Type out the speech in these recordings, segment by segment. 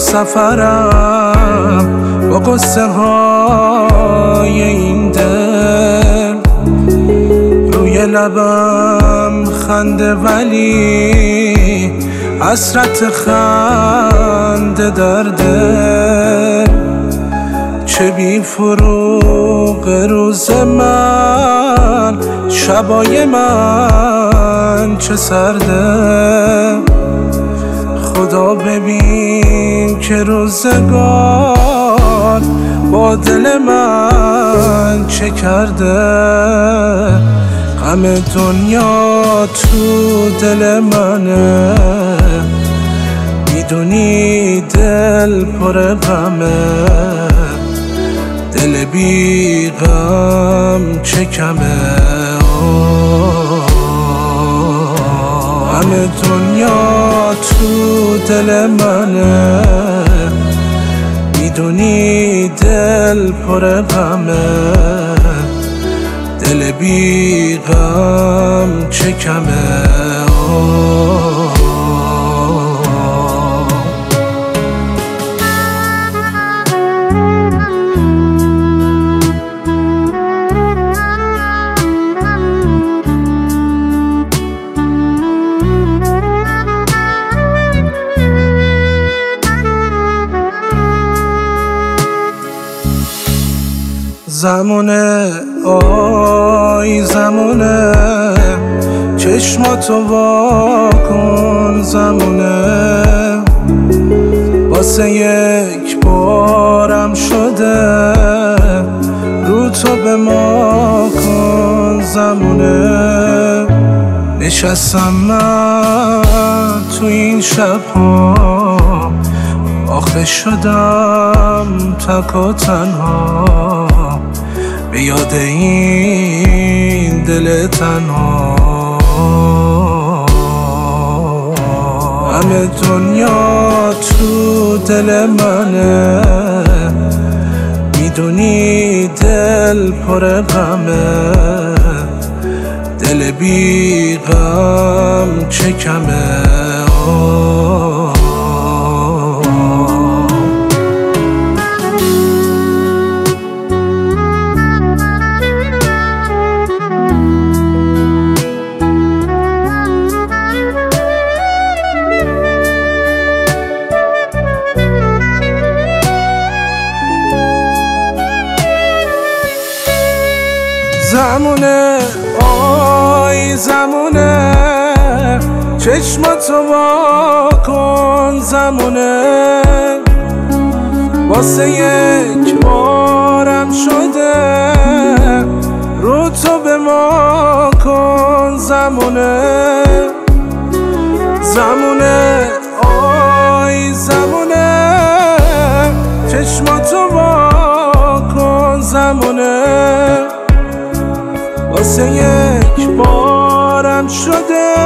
سفرم با قصه های این دل. روی لبم خنده ولی حسرت خنده در دل. چه بی فروغ روز من، شبای من چه سرده. خدا ببین که روزگار با دل من چه کرده. غم دنیا تو دل منه، میدونی دل پر غمه. دل بی غم چه کمه. غم دنیا تو دل منه، میدونی دل پر غمه. دل بی غم چه کمه. زمونه آی زمونه، چشماتو وا کن زمونه. واسه یک بارم شده، رو تو به ما کن زمونه. نشستم من تو این شبها، آخه شدم تک و تنها. به یاد این دل تنها. غم دنیا تو دل منه، میدونی دل پر غمه. دل بی غم چه کمه. زمونه آی زمونه، چشماتو وا کن زمونه. واسه یک بارم شده، رو تو به ما کن زمونه. زمونه آی زمونه، چشماتو وا کن زمونه. واسه یک بارم شده،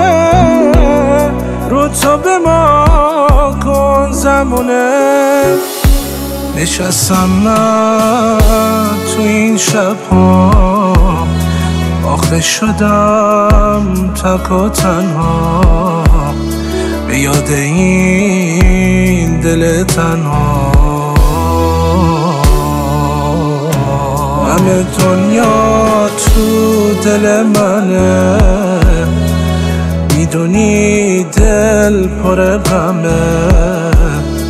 رو تو به ما کن زمونه. نشستم من تو این شبها، آخه شدم تک و تنها. به یاد این دل تنها. غم دنیا تو دل منه، میدونی دل پر غمه.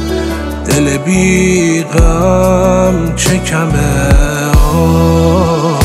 دل بی غم چه کمه.